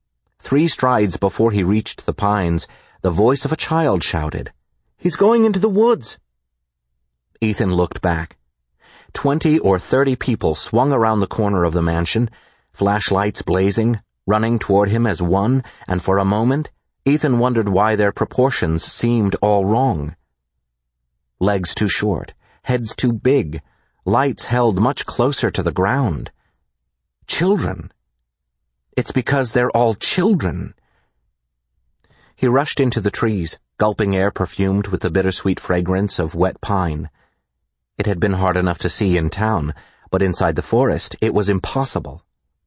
3 strides before he reached the pines, the voice of a child shouted, "He's going into the woods!" Ethan looked back. 20 or 30 people swung around the corner of the mansion, flashlights blazing, running toward him as one, and for a moment, Ethan wondered why their proportions seemed all wrong. Legs too short, heads too big, lights held much closer to the ground. Children. It's because they're all children. He rushed into the trees, gulping air perfumed with the bittersweet fragrance of wet pine. It had been hard enough to see in town, but inside the forest it was impossible.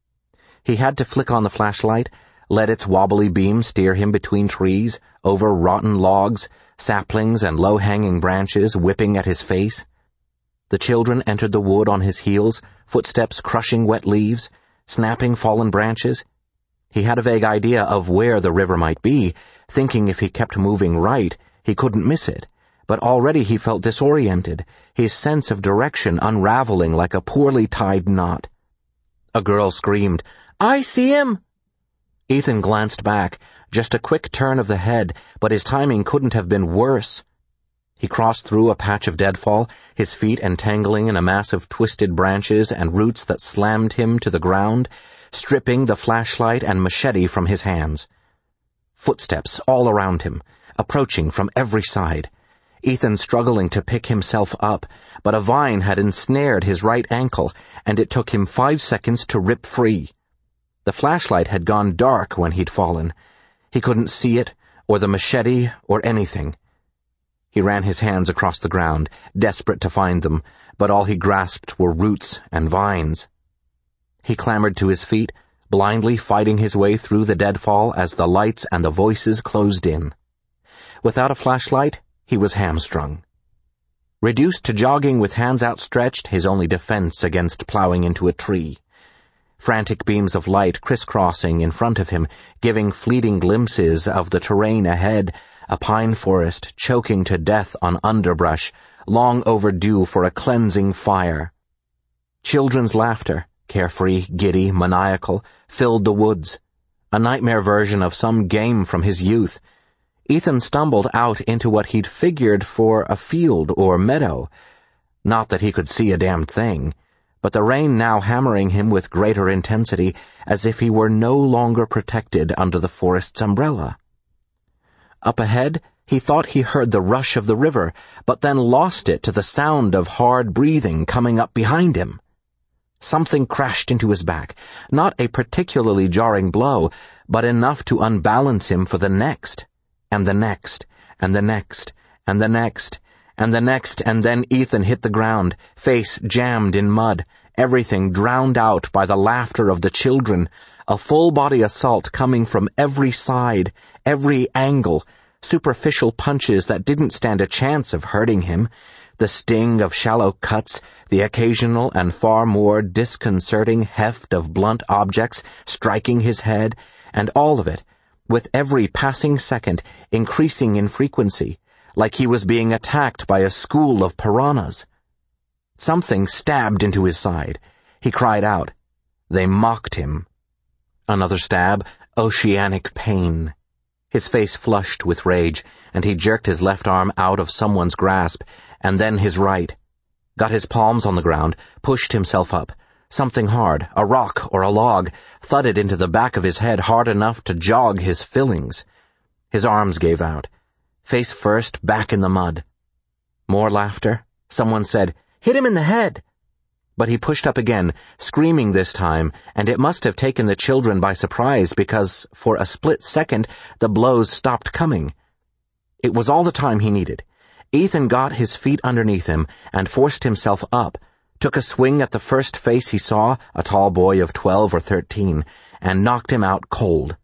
He had to flick on the flashlight, let its wobbly beam steer him between trees, over rotten logs, saplings and low-hanging branches whipping at his face. The children entered the wood on his heels, footsteps crushing wet leaves, snapping fallen branches. He had a vague idea of where the river might be, thinking if he kept moving right, he couldn't miss it. But already he felt disoriented, his sense of direction unraveling like a poorly tied knot. A girl screamed, "I see him!" Ethan glanced back, just a quick turn of the head, but his timing couldn't have been worse. He crossed through a patch of deadfall, his feet entangling in a mass of twisted branches and roots that slammed him to the ground, stripping the flashlight and machete from his hands. Footsteps all around him, approaching from every side. Ethan struggling to pick himself up, but a vine had ensnared his right ankle, and it took him 5 seconds to rip free. The flashlight had gone dark when he'd fallen. He couldn't see it, or the machete, or anything. He ran his hands across the ground, desperate to find them, but all he grasped were roots and vines. He clambered to his feet, blindly fighting his way through the deadfall as the lights and the voices closed in. Without a flashlight, he was hamstrung. Reduced to jogging with hands outstretched, his only defense against plowing into a tree. Frantic beams of light crisscrossing in front of him, giving fleeting glimpses of the terrain ahead, a pine forest choking to death on underbrush, long overdue for a cleansing fire. Children's laughter, carefree, giddy, maniacal, filled the woods, a nightmare version of some game from his youth. Ethan stumbled out into what he'd figured for a field or meadow. Not that he could see a damn thing, but the rain now hammering him with greater intensity, as if he were no longer protected under the forest's umbrella. Up ahead, he thought he heard the rush of the river, but then lost it to the sound of hard breathing coming up behind him. Something crashed into his back, not a particularly jarring blow, but enough to unbalance him for the next, and the next, and the next, and the next, and the next, and then Ethan hit the ground, face jammed in mud, everything drowned out by the laughter of the children, a full-body assault coming from every side, every angle, superficial punches that didn't stand a chance of hurting him, the sting of shallow cuts, the occasional and far more disconcerting heft of blunt objects striking his head, and all of it, with every passing second, increasing in frequency, like he was being attacked by a school of piranhas. Something stabbed into his side. He cried out. They mocked him. Another stab, oceanic pain. His face flushed with rage, and he jerked his left arm out of someone's grasp, and then his right. Got his palms on the ground, pushed himself up. Something hard, a rock or a log, thudded into the back of his head hard enough to jog his fillings. His arms gave out. Face first, back in the mud. More laughter. Someone said, "Hit him in the head!" But he pushed up again, screaming this time, and it must have taken the children by surprise because, for a split second, the blows stopped coming. It was all the time he needed. Ethan got his feet underneath him and forced himself up, took a swing at the first face he saw, a tall boy of 12 or 13, and knocked him out cold.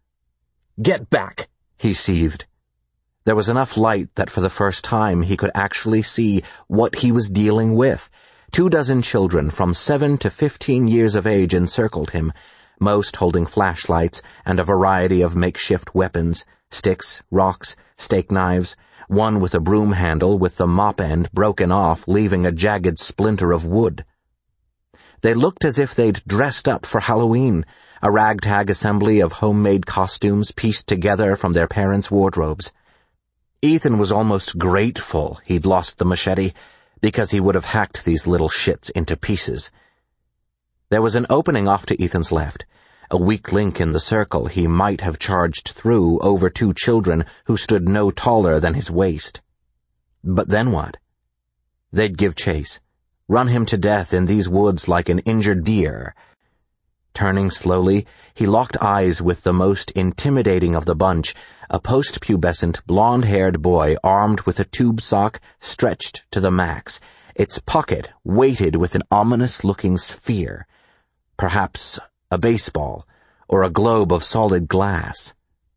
"Get back!" he seethed. There was enough light that for the first time he could actually see what he was dealing with. 24 children from 7 to 15 years of age encircled him, most holding flashlights and a variety of makeshift weapons, sticks, rocks, steak knives, one with a broom handle with the mop end broken off, leaving a jagged splinter of wood. They looked as if they'd dressed up for Halloween, a ragtag assembly of homemade costumes pieced together from their parents' wardrobes. Ethan was almost grateful he'd lost the machete, because he would have hacked these little shits into pieces. There was an opening off to Ethan's left, a weak link in the circle he might have charged through over 2 children who stood no taller than his waist. But then what? They'd give chase, run him to death in these woods like an injured deer. Turning slowly, he locked eyes with the most intimidating of the bunch, a post-pubescent, blonde-haired boy armed with a tube sock stretched to the max, its pocket weighted with an ominous-looking sphere, perhaps a baseball or a globe of solid glass.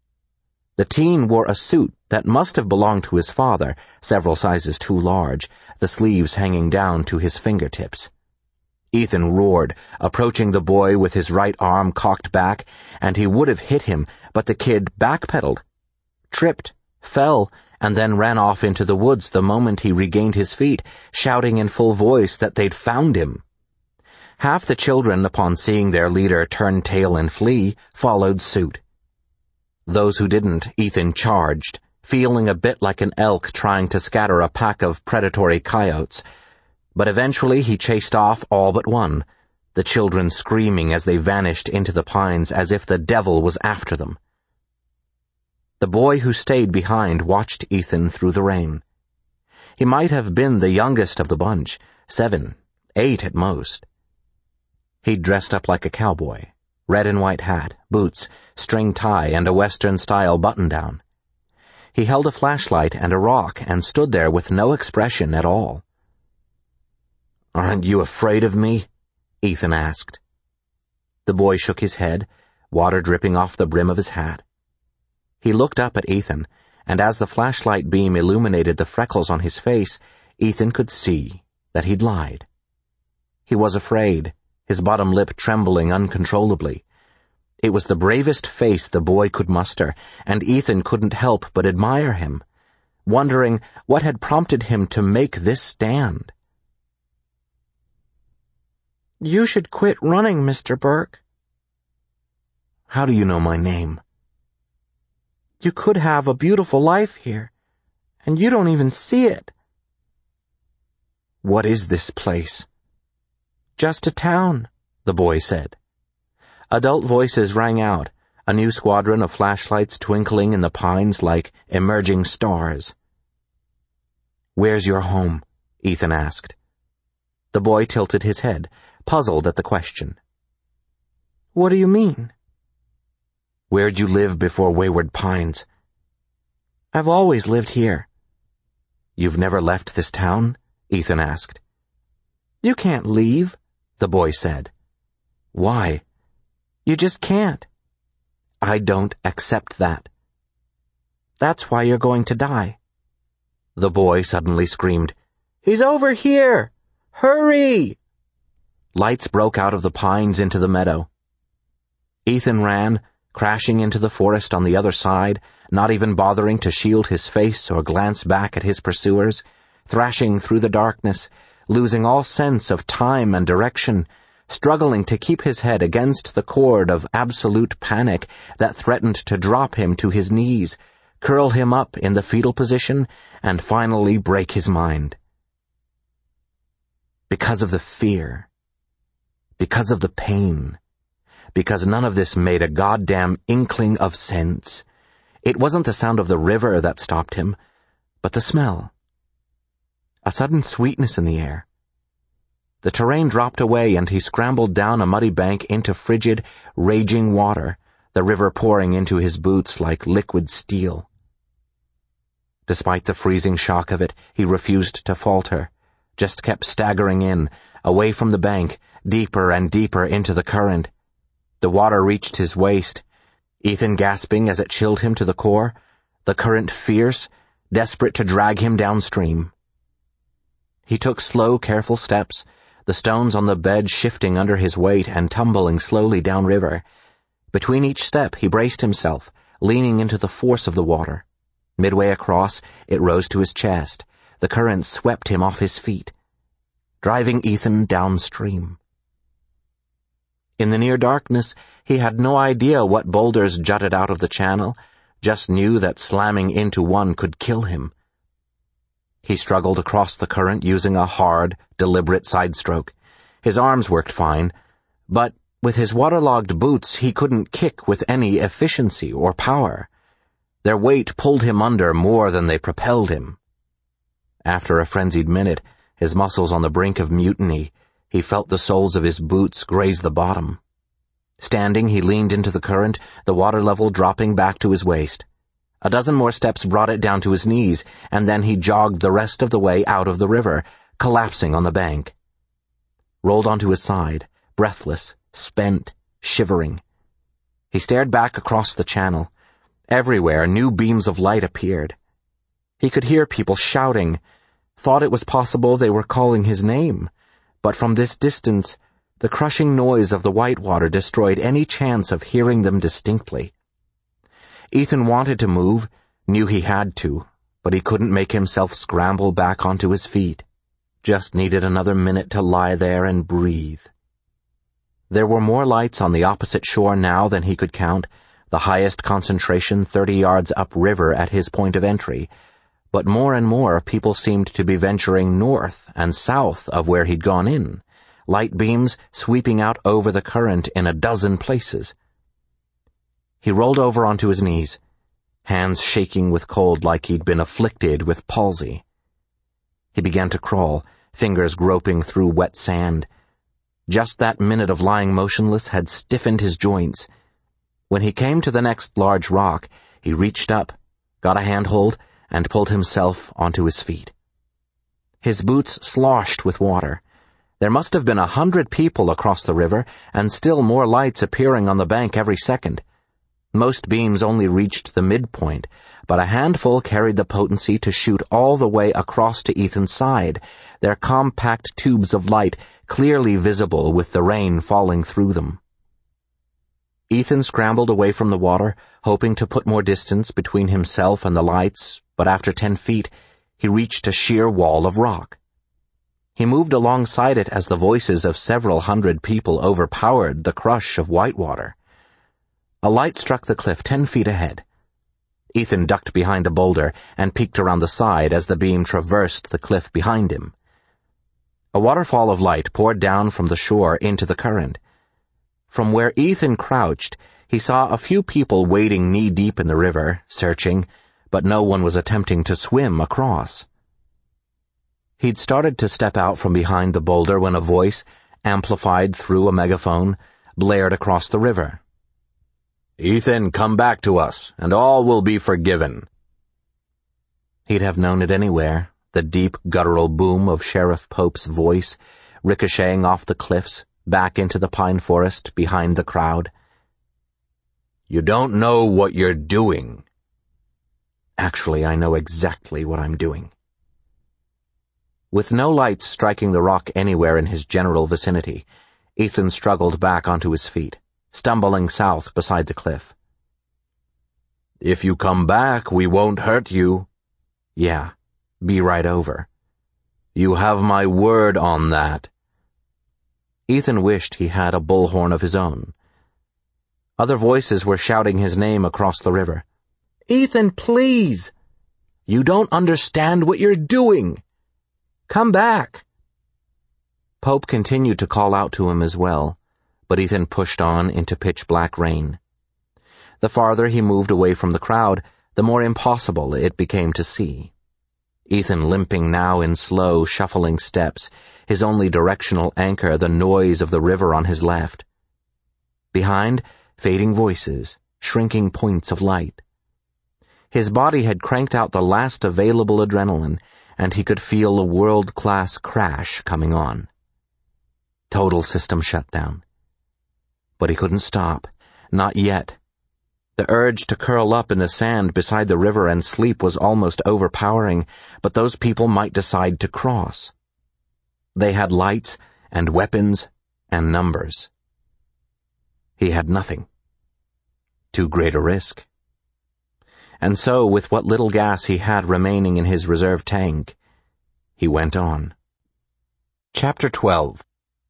The teen wore a suit that must have belonged to his father, several sizes too large, the sleeves hanging down to his fingertips. Ethan roared, approaching the boy with his right arm cocked back, and he would have hit him, but the kid backpedaled, tripped, fell, and then ran off into the woods the moment he regained his feet, shouting in full voice that they'd found him. Half the children, upon seeing their leader turn tail and flee, followed suit. Those who didn't, Ethan charged, feeling a bit like an elk trying to scatter a pack of predatory coyotes. But eventually he chased off all but one, the children screaming as they vanished into the pines as if the devil was after them. The boy who stayed behind watched Ethan through the rain. He might have been the youngest of the bunch, 7, 8 at most. He'd dressed up like a cowboy, red and white hat, boots, string tie, and a Western-style button-down. He held a flashlight and a rock and stood there with no expression at all. "Aren't you afraid of me?" Ethan asked. The boy shook his head, water dripping off the brim of his hat. He looked up at Ethan, and as the flashlight beam illuminated the freckles on his face, Ethan could see that he'd lied. He was afraid, his bottom lip trembling uncontrollably. It was the bravest face the boy could muster, and Ethan couldn't help but admire him, wondering what had prompted him to make this stand. "You should quit running, Mr. Burke." "How do you know my name?" You could have a beautiful life here, and you don't even see it." "What is this place?" "Just a town," the boy said. Adult voices rang out, a new squadron of flashlights twinkling in the pines like emerging stars. "Where's your home?" Ethan asked. The boy tilted his head, puzzled at the question. "What do you mean?" "Where'd you live before Wayward Pines?" "I've always lived here." "You've never left this town?" Ethan asked. "You can't leave," the boy said. "Why?" "You just can't." "I don't accept that." "That's why you're going to die." The boy suddenly screamed, "He's over here! Hurry!" Lights broke out of the pines into the meadow. Ethan ran, crashing into the forest on the other side, not even bothering to shield his face or glance back at his pursuers, thrashing through the darkness, losing all sense of time and direction, struggling to keep his head against the cord of absolute panic that threatened to drop him to his knees, curl him up in the fetal position, and finally break his mind. Because of the fear. Because of the pain. Because none of this made a goddamn inkling of sense. It wasn't the sound of the river that stopped him, but the smell. A sudden sweetness in the air. The terrain dropped away and he scrambled down a muddy bank into frigid, raging water, the river pouring into his boots like liquid steel. Despite the freezing shock of it, he refused to falter, just kept staggering in, away from the bank, deeper and deeper into the current. The water reached his waist, Ethan gasping as it chilled him to the core, the current fierce, desperate to drag him downstream. He took slow, careful steps, the stones on the bed shifting under his weight and tumbling slowly downriver. Between each step he braced himself, leaning into the force of the water. Midway across, it rose to his chest. The current swept him off his feet, driving Ethan downstream. In the near darkness, he had no idea what boulders jutted out of the channel, just knew that slamming into one could kill him. He struggled across the current using a hard, deliberate side stroke. His arms worked fine, but with his waterlogged boots he couldn't kick with any efficiency or power. Their weight pulled him under more than they propelled him. After a frenzied minute, his muscles on the brink of mutiny, he felt the soles of his boots graze the bottom. Standing, he leaned into the current, the water level dropping back to his waist. A dozen more steps brought it down to his knees, and then he jogged the rest of the way out of the river, collapsing on the bank. Rolled onto his side, breathless, spent, shivering. He stared back across the channel. Everywhere, new beams of light appeared. He could hear people shouting, thought it was possible they were calling his name, but from this distance, the crushing noise of the white water destroyed any chance of hearing them distinctly. Ethan wanted to move, knew he had to, but he couldn't make himself scramble back onto his feet. Just needed another minute to lie there and breathe. There were more lights on the opposite shore now than he could count, the highest concentration 30 yards upriver at his point of entry, but more and more people seemed to be venturing north and south of where he'd gone in, light beams sweeping out over the current in a dozen places. He rolled over onto his knees, hands shaking with cold like he'd been afflicted with palsy. He began to crawl, fingers groping through wet sand. Just that minute of lying motionless had stiffened his joints. When he came to the next large rock, he reached up, got a handhold, and pulled himself onto his feet. His boots sloshed with water. There must have been 100 people across the river, and still more lights appearing on the bank every second. Most beams only reached the midpoint, but a handful carried the potency to shoot all the way across to Ethan's side, their compact tubes of light clearly visible with the rain falling through them. Ethan scrambled away from the water, hoping to put more distance between himself and the lights, but after 10 feet, he reached a sheer wall of rock. He moved alongside it as the voices of several hundred people overpowered the crush of whitewater. A light struck the cliff 10 feet ahead. Ethan ducked behind a boulder and peeked around the side as the beam traversed the cliff behind him. A waterfall of light poured down from the shore into the current. From where Ethan crouched, he saw a few people wading knee-deep in the river, searching, but no one was attempting to swim across. He'd started to step out from behind the boulder when a voice, amplified through a megaphone, blared across the river. "Ethan, come back to us, and all will be forgiven." He'd have known it anywhere, the deep guttural boom of Sheriff Pope's voice, ricocheting off the cliffs, back into the pine forest behind the crowd. "You don't know what you're doing." Actually, I know exactly what I'm doing. With no lights striking the rock anywhere in his general vicinity, Ethan struggled back onto his feet, stumbling south beside the cliff. "If you come back, we won't hurt you." "Yeah, be right over." "You have my word on that." Ethan wished he had a bullhorn of his own. Other voices were shouting his name across the river. "Ethan, please! You don't understand what you're doing! Come back!" Pope continued to call out to him as well, but Ethan pushed on into pitch-black rain. The farther he moved away from the crowd, the more impossible it became to see. Ethan limping now in slow, shuffling steps, his only directional anchor the noise of the river on his left. Behind, fading voices, shrinking points of light. His body had cranked out the last available adrenaline, and he could feel a world-class crash coming on. Total system shutdown. But he couldn't stop. Not yet. The urge to curl up in the sand beside the river and sleep was almost overpowering, but those people might decide to cross. They had lights and weapons and numbers. He had nothing. Too great a risk. And so, with what little gas he had remaining in his reserve tank, he went on. Chapter 12.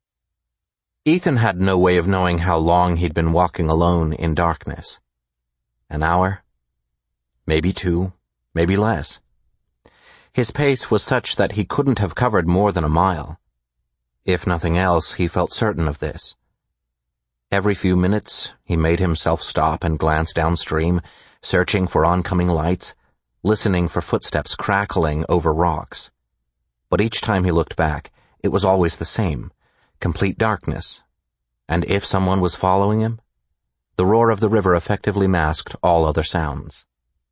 Ethan had no way of knowing how long he'd been walking alone in darkness. An hour? Maybe 2, maybe less. His pace was such that he couldn't have covered more than a mile. If nothing else, he felt certain of this. Every few minutes, he made himself stop and glance downstream, searching for oncoming lights, listening for footsteps crackling over rocks. But each time he looked back, it was always the same, complete darkness. And if someone was following him, the roar of the river effectively masked all other sounds.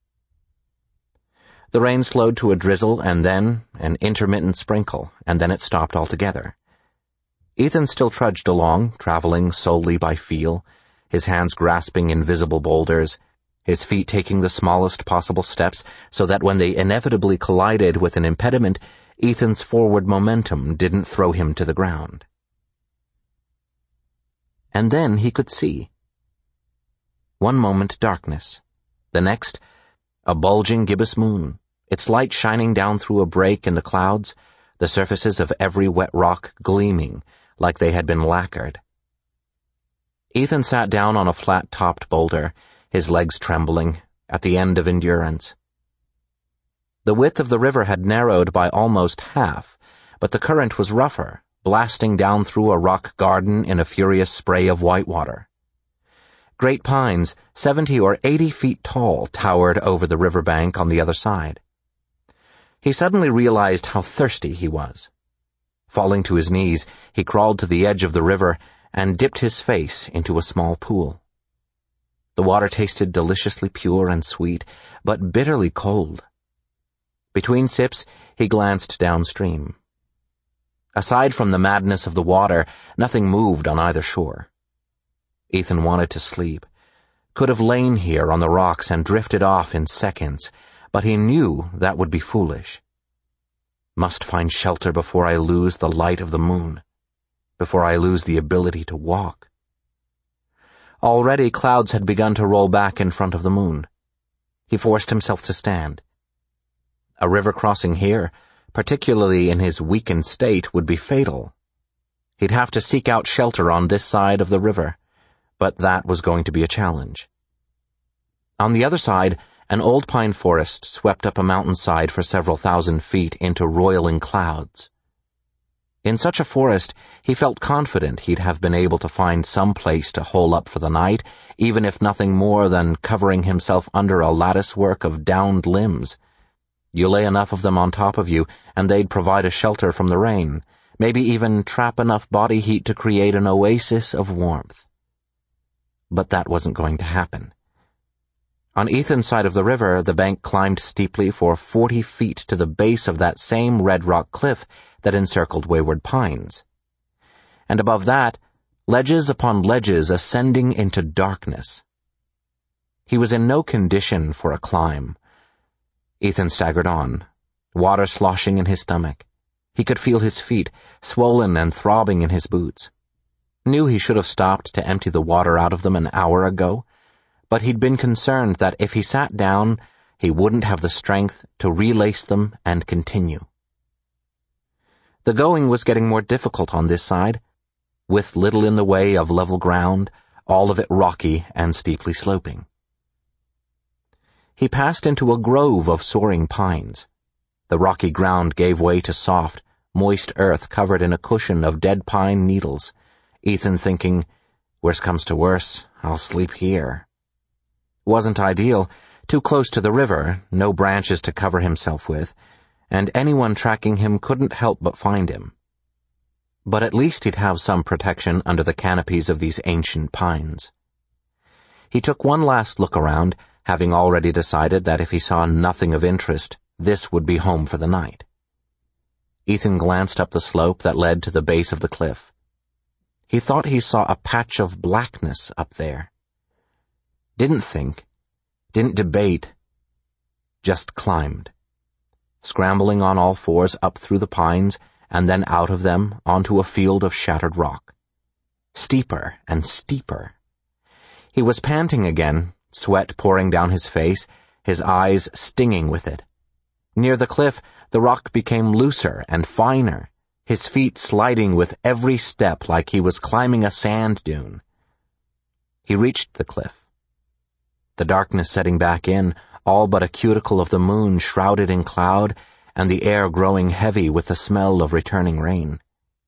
The rain slowed to a drizzle and then an intermittent sprinkle, and then it stopped altogether. Ethan still trudged along, traveling solely by feel, his hands grasping invisible boulders, his feet taking the smallest possible steps so that when they inevitably collided with an impediment, Ethan's forward momentum didn't throw him to the ground. And then he could see. One moment darkness. The next, a bulging gibbous moon, its light shining down through a break in the clouds, the surfaces of every wet rock gleaming like they had been lacquered. Ethan sat down on a flat-topped boulder, his legs trembling, at the end of endurance. The width of the river had narrowed by almost half, but the current was rougher, blasting down through a rock garden in a furious spray of whitewater. Great pines, 70 or 80 feet tall, towered over the riverbank on the other side. He suddenly realized how thirsty he was. Falling to his knees, he crawled to the edge of the river and dipped his face into a small pool. The water tasted deliciously pure and sweet, but bitterly cold. Between sips, he glanced downstream. Aside from the madness of the water, nothing moved on either shore. Ethan wanted to sleep, could have lain here on the rocks and drifted off in seconds, but he knew that would be foolish. Must find shelter before I lose the light of the moon, before I lose the ability to walk. Already clouds had begun to roll back in front of the moon. He forced himself to stand. A river crossing here, particularly in his weakened state, would be fatal. He'd have to seek out shelter on this side of the river, but that was going to be a challenge. On the other side, An old pine forest swept up a mountainside for several thousand feet into roiling clouds. In such a forest, he felt confident he'd have been able to find some place to hole up for the night, even if nothing more than covering himself under a latticework of downed limbs. You lay enough of them on top of you, and they'd provide a shelter from the rain, maybe even trap enough body heat to create an oasis of warmth. But that wasn't going to happen. On Ethan's side of the river, the bank climbed steeply for 40 feet to the base of that same red rock cliff that encircled Wayward Pines. And above that, ledges upon ledges ascending into darkness. He was in no condition for a climb. Ethan staggered on, water sloshing in his stomach. He could feel his feet, swollen and throbbing in his boots. Knew he should have stopped to empty the water out of them an hour ago, but he'd been concerned that if he sat down, he wouldn't have the strength to relace them and continue. The going was getting more difficult on this side, with little in the way of level ground, all of it rocky and steeply sloping. He passed into a grove of soaring pines. The rocky ground gave way to soft, moist earth covered in a cushion of dead pine needles. Ethan thinking, worst comes to worse, I'll sleep here. Wasn't ideal, too close to the river, no branches to cover himself with, and anyone tracking him couldn't help but find him. But at least he'd have some protection under the canopies of these ancient pines. He took one last look around, having already decided that if he saw nothing of interest, this would be home for the night. Ethan glanced up the slope that led to the base of the cliff. He thought he saw a patch of blackness up there. Didn't think, didn't debate, just climbed, scrambling on all fours up through the pines and then out of them onto a field of shattered rock. Steeper and steeper. He was panting again, sweat pouring down his face, his eyes stinging with it. Near the cliff, the rock became looser and finer, his feet sliding with every step like he was climbing a sand dune. He reached the cliff. The darkness setting back in, all but a cuticle of the moon shrouded in cloud, and the air growing heavy with the smell of returning rain.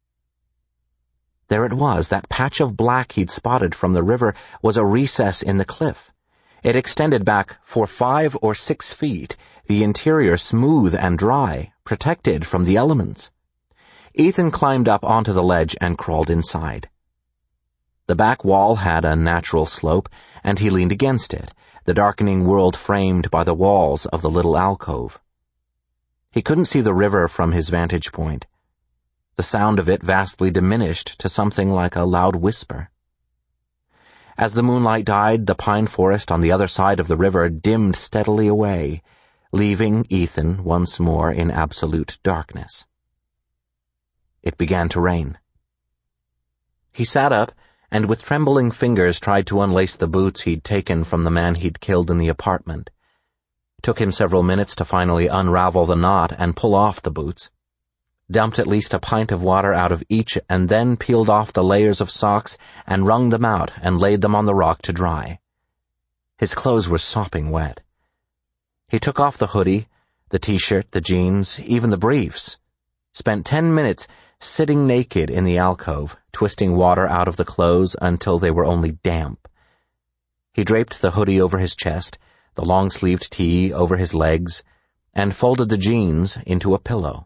There it was, that patch of black he'd spotted from the river was a recess in the cliff. It extended back for 5 or 6 feet, the interior smooth and dry, protected from the elements. Ethan climbed up onto the ledge and crawled inside. The back wall had a natural slope, and he leaned against it, the darkening world framed by the walls of the little alcove. He couldn't see the river from his vantage point. The sound of it vastly diminished to something like a loud whisper. As the moonlight died, the pine forest on the other side of the river dimmed steadily away, leaving Ethan once more in absolute darkness. It began to rain. He sat up and with trembling fingers tried to unlace the boots he'd taken from the man he'd killed in the apartment. It took him several minutes to finally unravel the knot and pull off the boots. Dumped at least a pint of water out of each and then peeled off the layers of socks and wrung them out and laid them on the rock to dry. His clothes were sopping wet. He took off the hoodie, the t-shirt, the jeans, even the briefs. Spent 10 minutes sitting naked in the alcove, twisting water out of the clothes until they were only damp. He draped the hoodie over his chest, the long-sleeved tee over his legs, and folded the jeans into a pillow.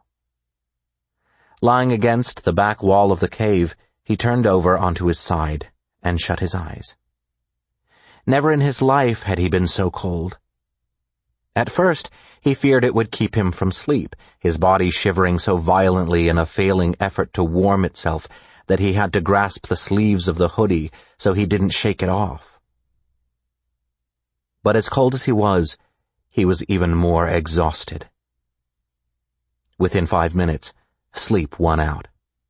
Lying against the back wall of the cave, he turned over onto his side and shut his eyes. Never in his life had he been so cold. At first, he feared it would keep him from sleep, his body shivering so violently in a failing effort to warm itself that he had to grasp the sleeves of the hoodie so he didn't shake it off. But as cold as he was even more exhausted. Within 5 minutes, sleep won out.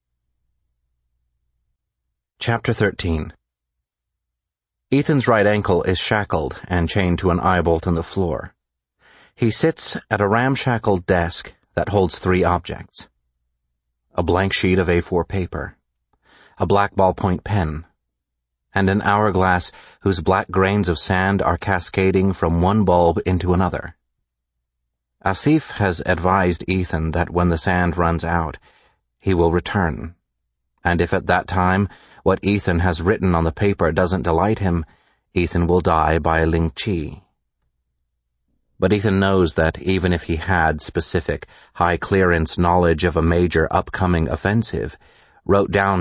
Chapter 13. Ethan's right ankle is shackled and chained to an eye bolt in the floor. He sits at a ramshackle desk that holds 3 objects. A blank sheet of A4 paper, a black ballpoint pen, and an hourglass whose black grains of sand are cascading from one bulb into another. Asif has advised Ethan that when the sand runs out, he will return, and if at that time what Ethan has written on the paper doesn't delight him, Ethan will die by Ling Chi. But Ethan knows that even if he had specific, high-clearance knowledge of a major upcoming offensive, wrote down